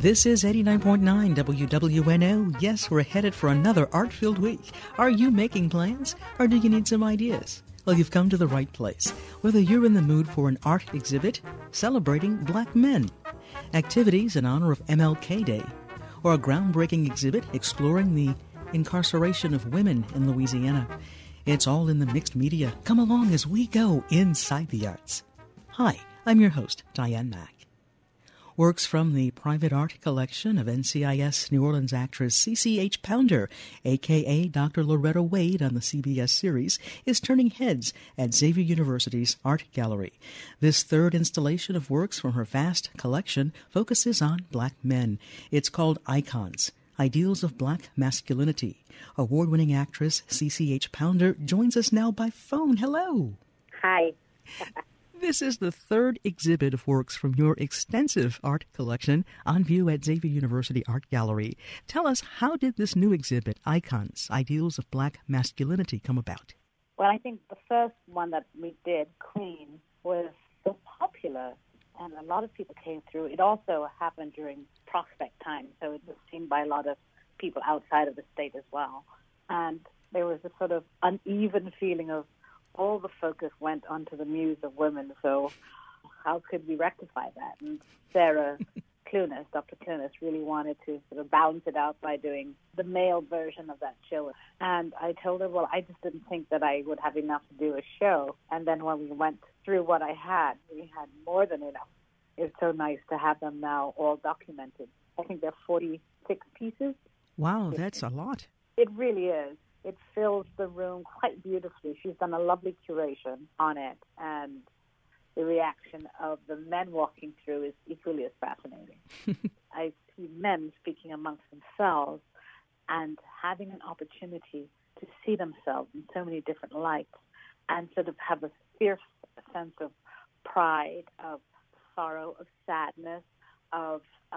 This is 89.9 WWNO. Yes, we're headed for another art-filled week. Are you making plans, or do you need some ideas? Well, you've come to the right place. Whether you're in the mood for an art exhibit celebrating black men, activities in honor of MLK Day, or a groundbreaking exhibit exploring the incarceration of women in Louisiana, it's all in the mixed media. Come along as we go inside the arts. Hi, I'm your host, Diane Mack. Works from the private art collection of NCIS New Orleans actress CCH Pounder, a.k.a. Dr. Loretta Wade on the CBS series, is turning heads at Xavier University's Art Gallery. This third installation of works from her vast collection focuses on black men. It's called Icons, Ideals of Black Masculinity. Award-winning actress CCH Pounder joins us now by phone. Hello. Hi. This is the third exhibit of works from your extensive art collection on view at Xavier University Art Gallery. Tell us, how did this new exhibit, Icons, Ideals of Black Masculinity, come about? Well, I think the first one that we did, Queen, was so popular, and a lot of people came through. It also happened during prospect time, so it was seen by a lot of people outside of the state as well. And there was a sort of uneven feeling of all the focus went onto the muse of women, so how could we rectify that? And Sarah Clunas, Dr. Clunas, really wanted to sort of balance it out by doing the male version of that show. And I told her, well, I just didn't think that I would have enough to do a show. And then when we went through what I had, we had more than enough. It's so nice to have them now all documented. I think there are 46 pieces. Wow, that's a lot. It really is. It fills the room quite beautifully. She's done a lovely curation on it, and the reaction of the men walking through is equally as fascinating. I see men speaking amongst themselves and having an opportunity to see themselves in so many different lights and sort of have a fierce sense of pride, of sorrow, of sadness, of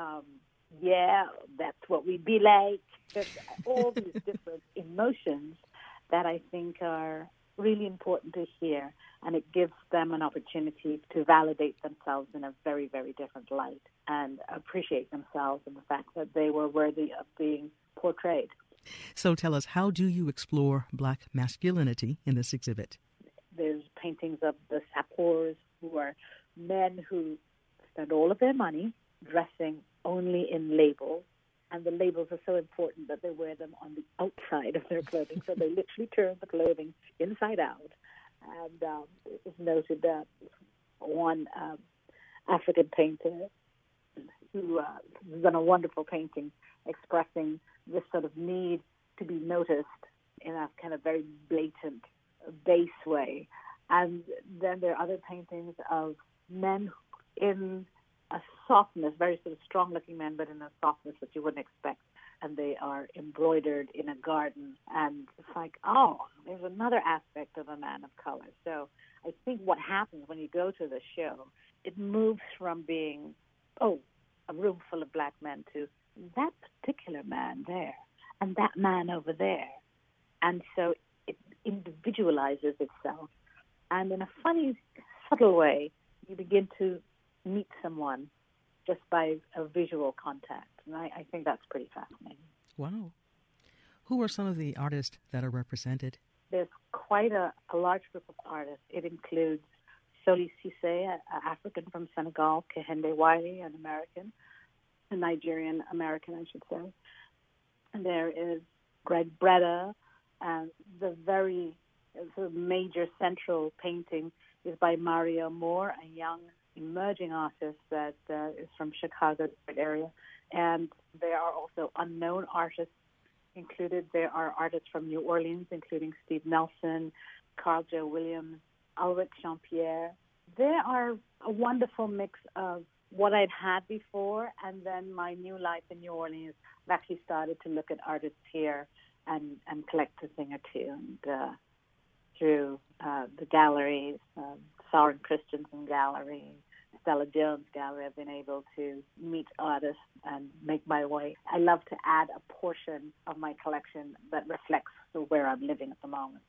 that's what we be like. Just all these different emotions that I think are really important to hear, and it gives them an opportunity to validate themselves in a very, very different light and appreciate themselves and the fact that they were worthy of being portrayed. So tell us, how do you explore black masculinity in this exhibit? There's paintings of the sapeurs, who are men who spend all of their money dressing only in labels, and the labels are so important that they wear them on the outside of their clothing, so they literally turn the clothing inside out. And it was noted that one African painter who has done a wonderful painting expressing this sort of need to be noticed in a kind of very blatant, base way. And then there are other paintings of men in a softness, very sort of strong-looking men, but in a softness that you wouldn't expect. And they are embroidered in a garden. And it's like, oh, there's another aspect of a man of color. So I think what happens when you go to the show, it moves from being, a room full of black men to that particular man there and that man over there. And so it individualizes itself. And in a funny, subtle way, you begin to meet someone just by a visual contact. And I think that's pretty fascinating. Wow. Who are some of the artists that are represented? There's quite a large group of artists. It includes Soli Cisse, an African from Senegal, Kehinde Wiley, an American, a Nigerian-American, I should say. And there is Greg Breda, and the very sort of major central painting is by Mario Moore, a young emerging artist that is from Chicago area. And there are also unknown artists included. There are artists from New Orleans, including Steve Nelson, Carl Joe Williams, Ulrich Jean-Pierre. There are a wonderful mix of what I'd had before and then my new life in New Orleans. I've actually started to look at artists here and collect a thing or two. And through the galleries, Soren Christensen Gallery, Stella Jones Gallery, I've been able to meet artists and make my way. I love to add a portion of my collection that reflects where I'm living at the moment.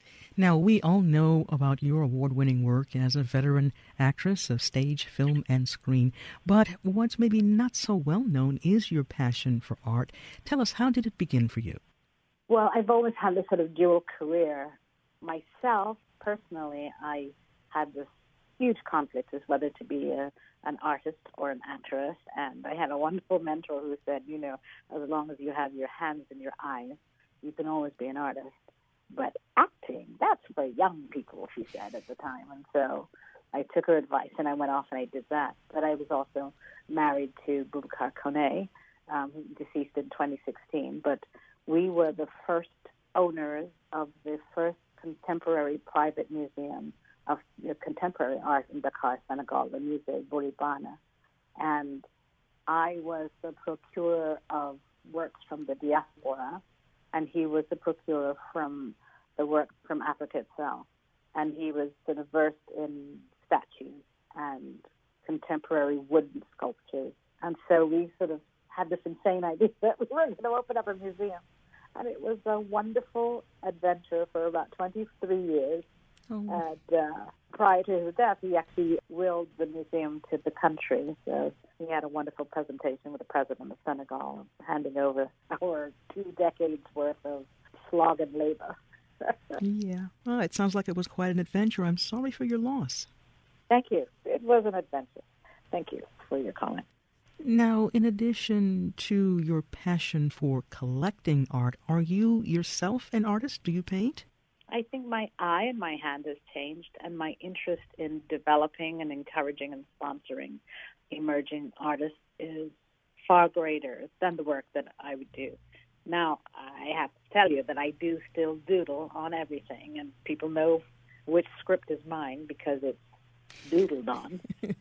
Now, we all know about your award-winning work as a veteran actress of stage, film, and screen, but what's maybe not so well known is your passion for art. Tell us, how did it begin for you? Well, I've always had this sort of dual career. Myself, personally, I had this huge conflict as whether to be an artist or an actress, and I had a wonderful mentor who said, as long as you have your hands and your eyes, you can always be an artist. But acting, that's for young people, she said at the time. And so I took her advice and I went off and I did that. But I was also married to Boubacar Koné, deceased in 2016. But we were the first owners of the first contemporary private museum of contemporary art in Dakar, Senegal, the Musée Bouribana. And I was the procurer of works from the diaspora, and he was the procurer from the work from Africa itself. And he was sort of versed in statues and contemporary wooden sculptures. And so we sort of had this insane idea that we were going to open up a museum. And it was a wonderful adventure for about 23 years. Oh. And prior to his death, he actually willed the museum to the country. So he had a wonderful presentation with the president of Senegal, handing over our 2 decades worth of slog and labor. Yeah. Well, it sounds like it was quite an adventure. I'm sorry for your loss. Thank you. It was an adventure. Thank you for your comment. Now, in addition to your passion for collecting art, are you yourself an artist? Do you paint? I think my eye and my hand has changed, and my interest in developing and encouraging and sponsoring emerging artists is far greater than the work that I would do. Now, I have to tell you that I do still doodle on everything, and people know which script is mine because it's doodled on.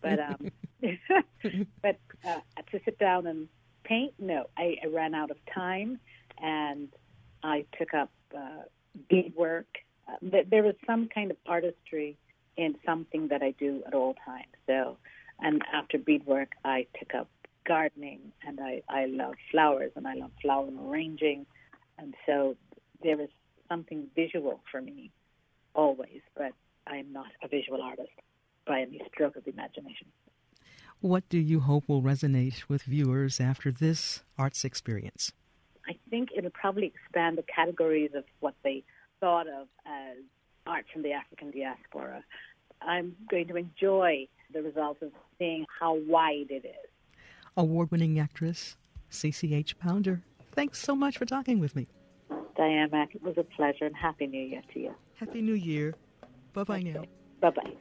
But to sit down and paint, no. I ran out of time, and I took up beadwork. There is some kind of artistry in something that I do at all times. So, and after beadwork, I took up gardening, and I love flowers, and I love flower arranging. And so there is something visual for me always, but I'm not a visual artist by any stroke of the imagination. What do you hope will resonate with viewers after this arts experience? I think it'll probably expand the categories of what they thought of as art from the African diaspora. I'm going to enjoy the results of seeing how wide it is. Award-winning actress CCH Pounder, thanks so much for talking with me. Diane Mack, it was a pleasure, and Happy New Year to you. Happy New Year. Bye-bye now. Bye-bye.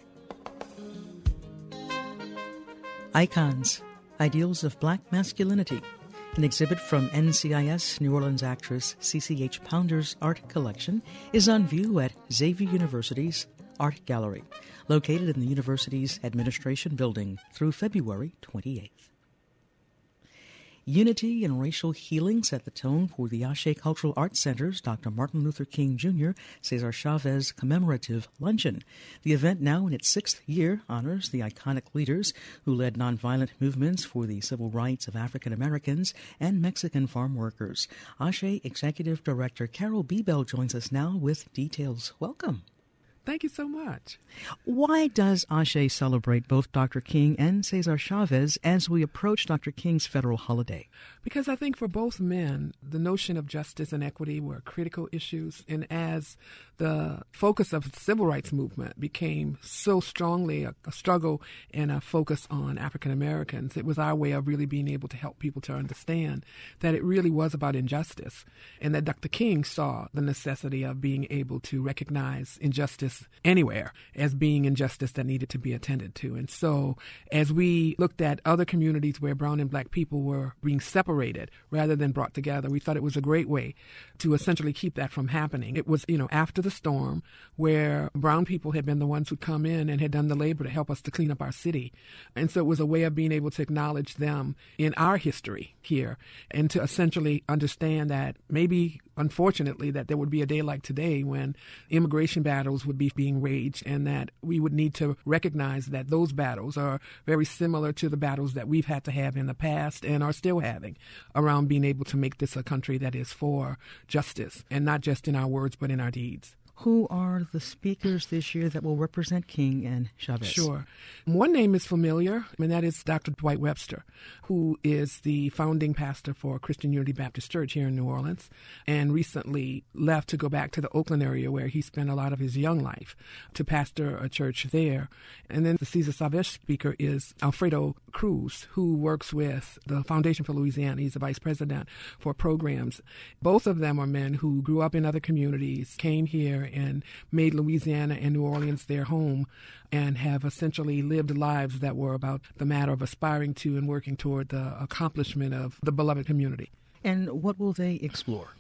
Icons, Ideals of Black Masculinity, an exhibit from NCIS New Orleans actress CCH Pounder's art collection, is on view at Xavier University's Art Gallery, located in the university's administration building through February 28th. Unity and racial healing set the tone for the Ashe Cultural Arts Center's Dr. Martin Luther King Jr. Cesar Chavez commemorative luncheon. The event, now in its 6th year, honors the iconic leaders who led nonviolent movements for the civil rights of African Americans and Mexican farm workers. Ashe Executive Director Carol Bebel joins us now with details. Welcome. Thank you so much. Why does Ashe celebrate both Dr. King and Cesar Chavez as we approach Dr. King's federal holiday? Because I think for both men, the notion of justice and equity were critical issues. And as the focus of the civil rights movement became so strongly a struggle and a focus on African Americans, it was our way of really being able to help people to understand that it really was about injustice, and that Dr. King saw the necessity of being able to recognize injustice anywhere as being injustice that needed to be attended to. And so as we looked at other communities where brown and black people were being separated rather than brought together, we thought it was a great way to essentially keep that from happening. It was, after the storm, where brown people had been the ones who'd come in and had done the labor to help us to clean up our city. And so it was a way of being able to acknowledge them in our history here and to essentially understand that maybe, unfortunately, that there would be a day like today when immigration battles would be being waged, and that we would need to recognize that those battles are very similar to the battles that we've had to have in the past and are still having around being able to make this a country that is for justice, and not just in our words but in our deeds. Who are the speakers this year that will represent King and Chavez? Sure. One name is familiar, and that is Dr. Dwight Webster, who is the founding pastor for Christian Unity Baptist Church here in New Orleans, and recently left to go back to the Oakland area where he spent a lot of his young life to pastor a church there. And then the Cesar Chavez speaker is Alfredo Cruz, who works with the Foundation for Louisiana. He's the vice president for programs. Both of them are men who grew up in other communities, came here and made Louisiana and New Orleans their home, and have essentially lived lives that were about the matter of aspiring to and working toward the accomplishment of the beloved community. And what will they explore?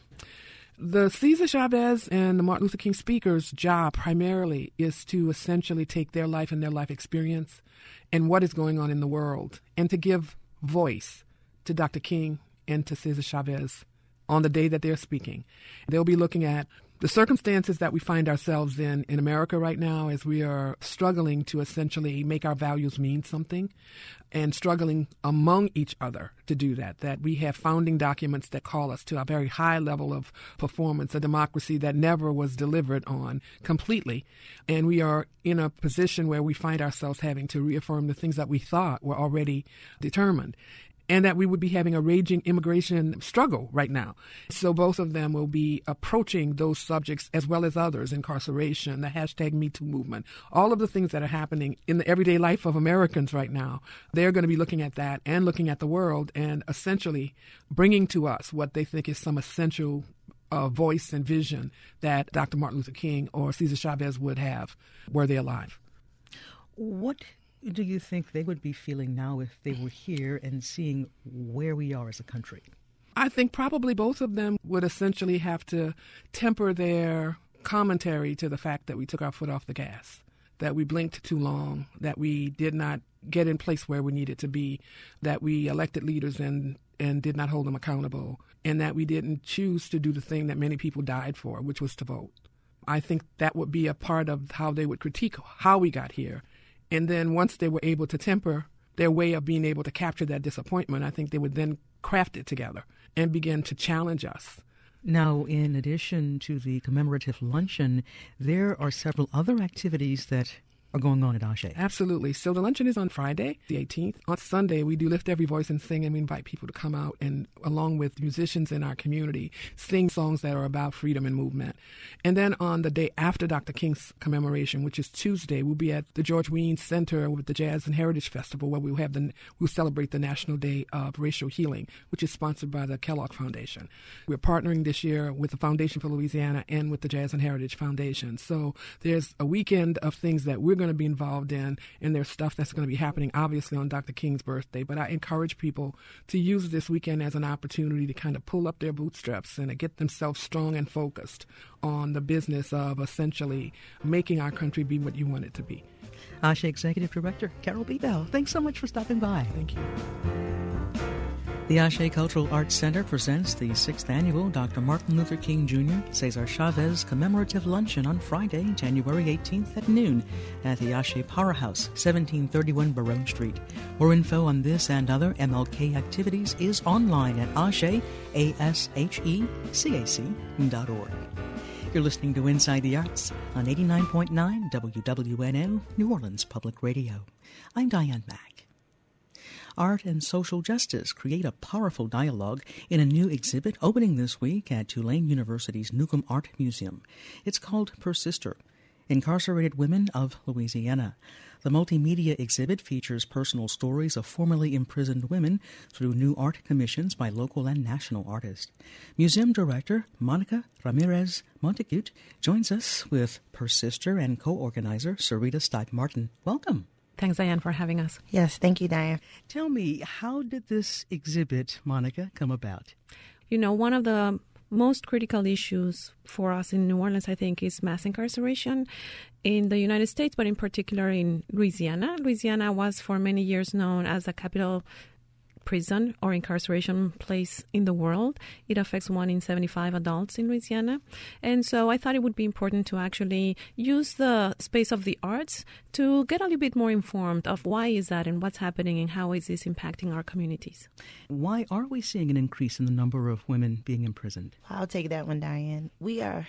The Cesar Chavez and the Martin Luther King speakers' job primarily is to essentially take their life and their life experience and what is going on in the world, and to give voice to Dr. King and to Cesar Chavez on the day that they're speaking. They'll be looking at the circumstances that we find ourselves in America right now, as we are struggling to essentially make our values mean something, and struggling among each other to do that we have founding documents that call us to a very high level of performance, a democracy that never was delivered on completely. And we are in a position where we find ourselves having to reaffirm the things that we thought were already determined, and that we would be having a raging immigration struggle right now. So both of them will be approaching those subjects as well as others: incarceration, the hashtag #MeToo movement, all of the things that are happening in the everyday life of Americans right now. They're going to be looking at that and looking at the world and essentially bringing to us what they think is some essential voice and vision that Dr. Martin Luther King or Cesar Chavez would have were they alive. What do you think they would be feeling now if they were here and seeing where we are as a country? I think probably both of them would essentially have to temper their commentary to the fact that we took our foot off the gas, that we blinked too long, that we did not get in place where we needed to be, that we elected leaders and did not hold them accountable, and that we didn't choose to do the thing that many people died for, which was to vote. I think that would be a part of how they would critique how we got here. And then once they were able to temper their way of being able to capture that disappointment, I think they would then craft it together and begin to challenge us. Now, in addition to the commemorative luncheon, there are several other activities that are going on at Ashe. Absolutely. So the luncheon is on Friday, the 18th. On Sunday, we do Lift Every Voice and Sing, and we invite people to come out and, along with musicians in our community, sing songs that are about freedom and movement. And then on the day after Dr. King's commemoration, which is Tuesday, we'll be at the George Wein Center with the Jazz and Heritage Festival, where we'll celebrate the National Day of Racial Healing, which is sponsored by the Kellogg Foundation. We're partnering this year with the Foundation for Louisiana and with the Jazz and Heritage Foundation. So there's a weekend of things that we're going to be involved in, and there's stuff that's going to be happening obviously on Dr. King's birthday. But I encourage people to use this weekend as an opportunity to kind of pull up their bootstraps and to get themselves strong and focused on the business of essentially making our country be what you want it to be. Ashe Executive Director Carol B. Bell, thanks so much for stopping by. Thank you. The Ashe Cultural Arts Center presents the 6th annual Dr. Martin Luther King Jr. Cesar Chavez commemorative luncheon on Friday, January 18th at noon at the Ashe Powerhouse, 1731 Baronne Street. More info on this and other MLK activities is online at ashecac.org. You're listening to Inside the Arts on 89.9 WWNO, New Orleans Public Radio. I'm Diane Mack. Art and social justice create a powerful dialogue in a new exhibit opening this week at Tulane University's Newcomb Art Museum. It's called Persister, Incarcerated Women of Louisiana. The multimedia exhibit features personal stories of formerly imprisoned women through new art commissions by local and national artists. Museum director Monica Ramirez Montagut joins us with Persister and co-organizer Sarita Steib-Martin. Welcome. Thanks, Diane, for having us. Yes, thank you, Diane. Tell me, how did this exhibit, Monica, come about? You know, one of the most critical issues for us in New Orleans, I think, is mass incarceration in the United States, but in particular in Louisiana. Louisiana was for many years known as a capital prison or incarceration place in the world. It affects 1 in 75 adults in Louisiana. And so I thought it would be important to actually use the space of the arts to get a little bit more informed of why is that and what's happening and how is this impacting our communities. Why are we seeing an increase in the number of women being imprisoned? I'll take that one, Diane. We are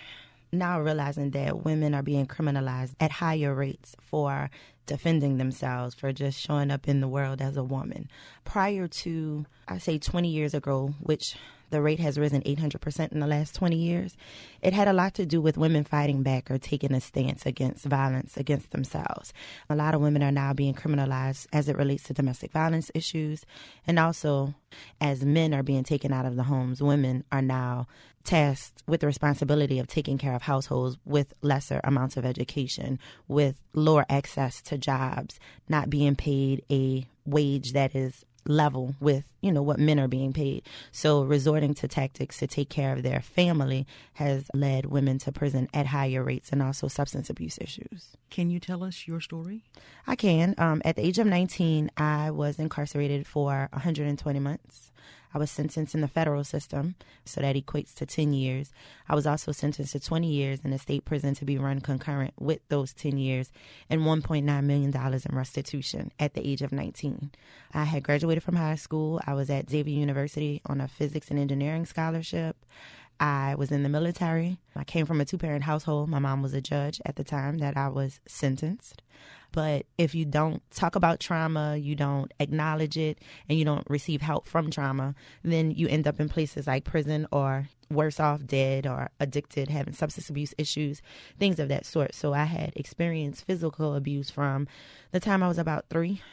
now realizing that women are being criminalized at higher rates for defending themselves, for just showing up in the world as a woman. Prior to, I say 20 years ago, which the rate has risen 800% in the last 20 years, it had a lot to do with women fighting back or taking a stance against violence against themselves. A lot of women are now being criminalized as it relates to domestic violence issues. And also, as men are being taken out of the homes, women are now tasked with the responsibility of taking care of households with lesser amounts of education, with lower access to jobs, not being paid a wage that is level with, what men are being paid. So resorting to tactics to take care of their family has led women to prison at higher rates, and also substance abuse issues. Can you tell us your story? I can. At the age of 19, I was incarcerated for 120 months. I was sentenced in the federal system, so that equates to 10 years. I was also sentenced to 20 years in a state prison to be run concurrent with those 10 years and $1.9 million in restitution at the age of 19. I had graduated from high school. I was at Xavier University on a physics and engineering scholarship. I was in the military. I came from a two-parent household. My mom was a judge at the time that I was sentenced. But if you don't talk about trauma, you don't acknowledge it, and you don't receive help from trauma, then you end up in places like prison, or worse off, dead or addicted, having substance abuse issues, things of that sort. So I had experienced physical abuse from the time I was about 3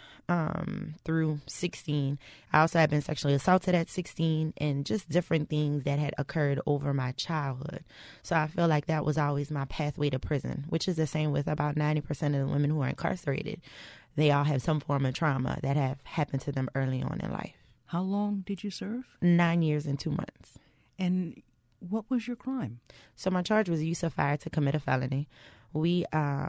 through 16. I also had been sexually assaulted at 16, and just different things that had occurred over my childhood. So I feel like that was always my pathway to prison, which is the same with about 90% of the women who are incarcerated. They all have some form of trauma that have happened to them early on in life. How long did you serve? 9 years and 2 months. And what was your crime? So my charge was use of fire to commit a felony. We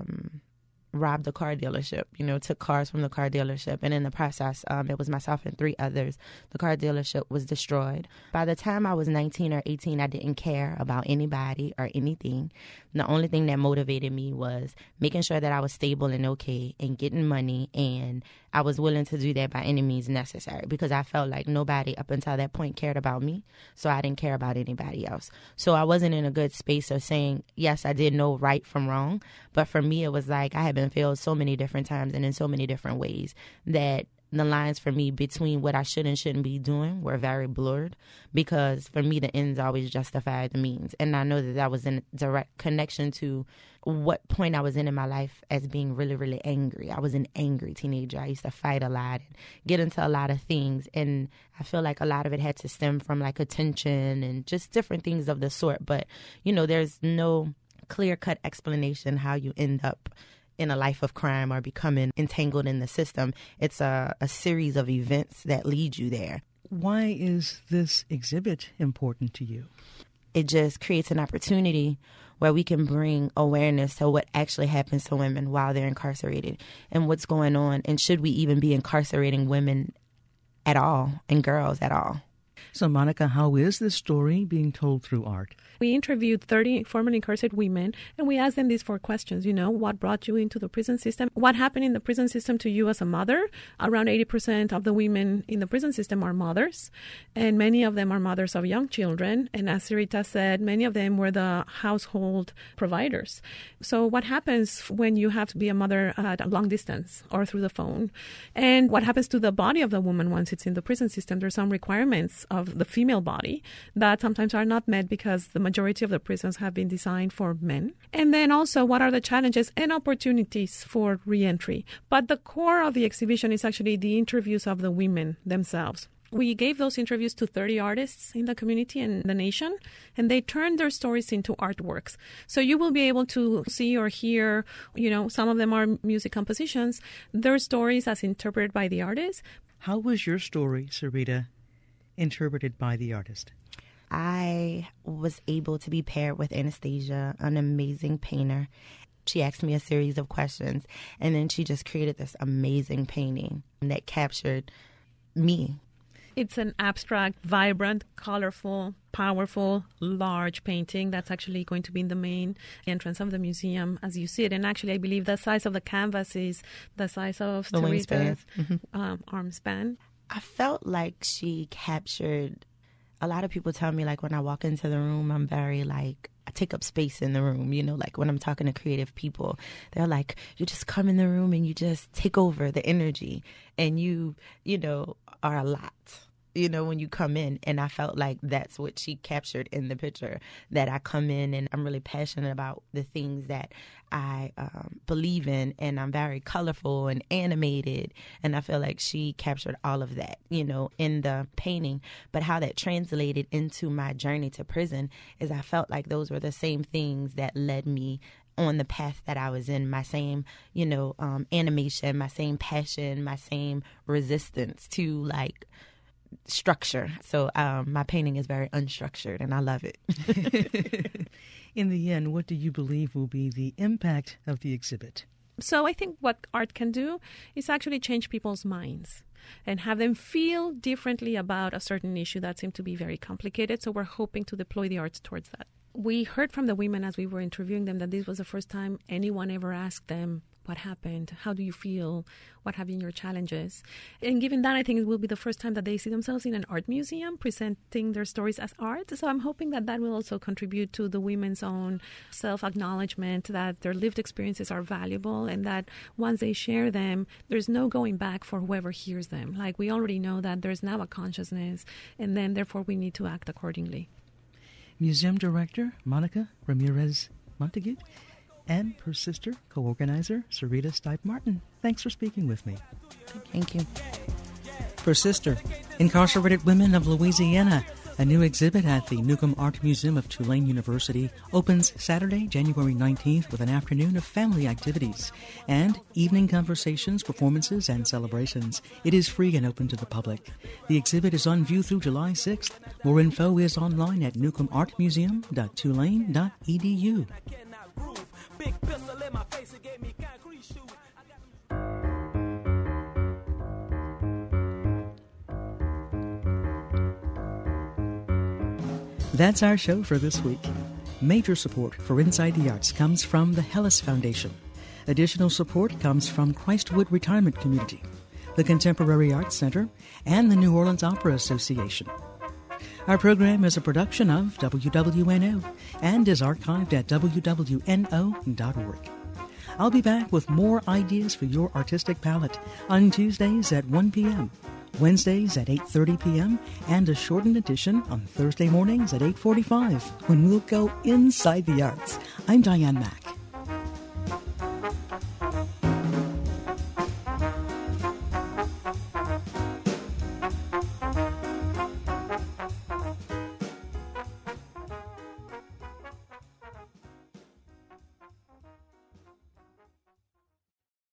robbed a car dealership, took cars from the car dealership. And in the process, it was myself and 3 others. The car dealership was destroyed. By the time I was 19 or 18, I didn't care about anybody or anything. The only thing that motivated me was making sure that I was stable and okay and getting money. And I was willing to do that by any means necessary, because I felt like nobody up until that point cared about me. So I didn't care about anybody else. So I wasn't in a good space of saying, yes, I did know right from wrong. But for me, it was like I had been failed so many different times and in so many different ways that the lines for me between what I should and shouldn't be doing were very blurred, because for me, the ends always justify the means. And I know that that was in direct connection to what point I was in my life as being really, really angry. I was an angry teenager. I used to fight a lot and get into a lot of things. And I feel like a lot of it had to stem from like attention and just different things of the sort. But, there's no clear-cut explanation how you end up in a life of crime or becoming entangled in the system. It's a series of events that lead you there. Why is this exhibit important to you? It just creates an opportunity where we can bring awareness to what actually happens to women while they're incarcerated and what's going on, and should we even be incarcerating women at all and girls at all. So, Monica, how is this story being told through art? We interviewed 30 formerly incarcerated women, and we asked them these 4 questions. What brought you into the prison system? What happened in the prison system to you as a mother? Around 80% of the women in the prison system are mothers, and many of them are mothers of young children. And as Sarita said, many of them were the household providers. So what happens when you have to be a mother at a long distance or through the phone? And what happens to the body of the woman once it's in the prison system? There's some requirements of the female body that sometimes are not met because the majority of the prisons have been designed for men. And then also, what are the challenges and opportunities for reentry? But the core of the exhibition is actually the interviews of the women themselves. We gave those interviews to 30 artists in the community and the nation, and they turned their stories into artworks. So you will be able to see or hear, some of them are music compositions, their stories as interpreted by the artist. How was your story, Sarita, interpreted by the artist? I was able to be paired with Anastasia, an amazing painter. She asked me a series of questions, and then she just created this amazing painting that captured me. It's an abstract, vibrant, colorful, powerful, large painting that's actually going to be in the main entrance of the museum as you see it. And actually, I believe the size of the canvas is the size of the wingspan. Arm span. I felt like she captured. A lot of people tell me, like, when I walk into the room, I'm very, like, take up space in the room. You know, like when I'm talking to creative people, they're like, you just come in the room and you just take over the energy, and you know, are a lot, you know, when you come in. And I felt like that's what she captured in the picture, that I come in and I'm really passionate about the things that I believe in, and I'm very colorful and animated, and I feel like she captured all of that, you know, in the painting. But how that translated into my journey to prison is I felt like those were the same things that led me on the path that I was in, my same, you know, animation, my same passion, my same resistance to like structure. So my painting is very unstructured, and I love it. In the end, what do you believe will be the impact of the exhibit? So I think what art can do is actually change people's minds and have them feel differently about a certain issue that seemed to be very complicated. So we're hoping to deploy the arts towards that. We heard from the women as we were interviewing them that this was the first time anyone ever asked them, what happened? How do you feel? What have been your challenges? And given that, I think it will be the first time that they see themselves in an art museum presenting their stories as art. So I'm hoping that that will also contribute to the women's own self-acknowledgement, that their lived experiences are valuable, and that once they share them, there's no going back for whoever hears them. Like, we already know that there's now a consciousness, and then therefore we need to act accordingly. Museum Director Monica Ramirez Montague and her sister, co-organizer Sarita Stipe-Martin. Thanks for speaking with me. Thank you. Persister, Incarcerated Women of Louisiana. A new exhibit at the Newcomb Art Museum of Tulane University opens Saturday, January 19th with an afternoon of family activities and evening conversations, performances, and celebrations. It is free and open to the public. The exhibit is on view through July 6th. More info is online at newcombartmuseum.tulane.edu. That's our show for this week. Major support for Inside the Arts comes from the Hellis Foundation. Additional support comes from Christwood Retirement Community, the Contemporary Arts Center, and the New Orleans Opera Association. Our program is a production of WWNO and is archived at wwno.org. I'll be back with more ideas for your artistic palette on Tuesdays at 1 p.m., Wednesdays at 8:30 p.m., and a shortened edition on Thursday mornings at 8:45 when we'll go inside the arts. I'm Diane Mack.